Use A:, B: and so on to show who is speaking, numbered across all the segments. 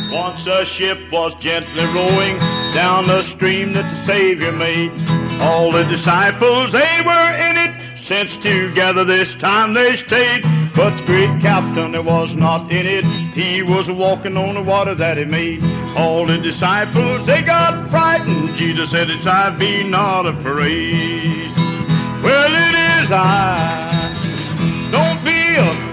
A: Once a ship was gently rowing down the stream that the Savior made. All the disciples, they were in it, since together this time they stayed. But the great captain, there was not in it. He was walking on the water that he made. All the disciples, they got frightened. Jesus said, it's I, be not afraid. Well, it is I, don't be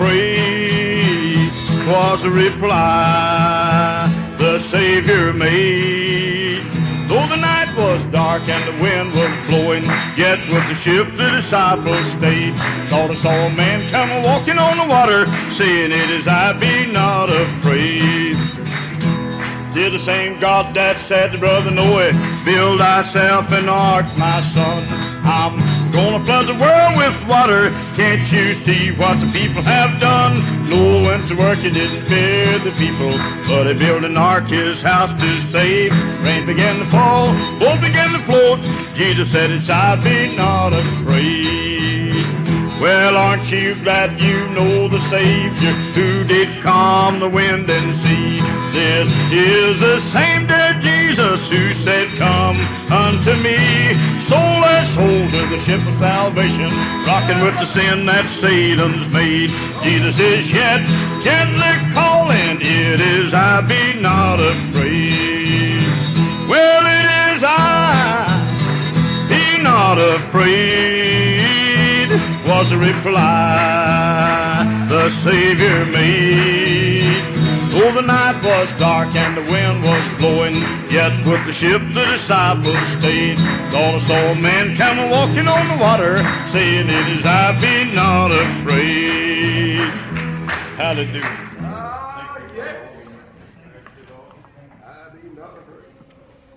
A: afraid, was the reply the Savior made. Though the night was dark and the wind was blowing, yet with the ship the disciples stayed. Thought I saw a man come walking on the water, saying, it is I, be not afraid. Did the same God that said to brother Noah, build thyself an ark, my son. I'm gonna flood the world with water. Can't you see what the people have done? Noah went to work, he didn't fear the people, but he built an ark, his house to save. Rain began to fall, boat began to float. Jesus said, it's I, be not afraid. Well, aren't you glad you know the Savior who did calm the wind and sea? This is the same dear Jesus who said, come unto me. So let's hold to the ship of salvation, rocking with the sin that Satan's made. Jesus is yet gently calling, it is I, be not afraid. Well, it is I, be not afraid, was the reply the Savior made. Though the night was dark and the wind was blowing, yet with the ship the disciples stayed. Thought I saw a man come walking on the water, saying, it is I, be not afraid. Hallelujah.
B: Yes. I be not afraid.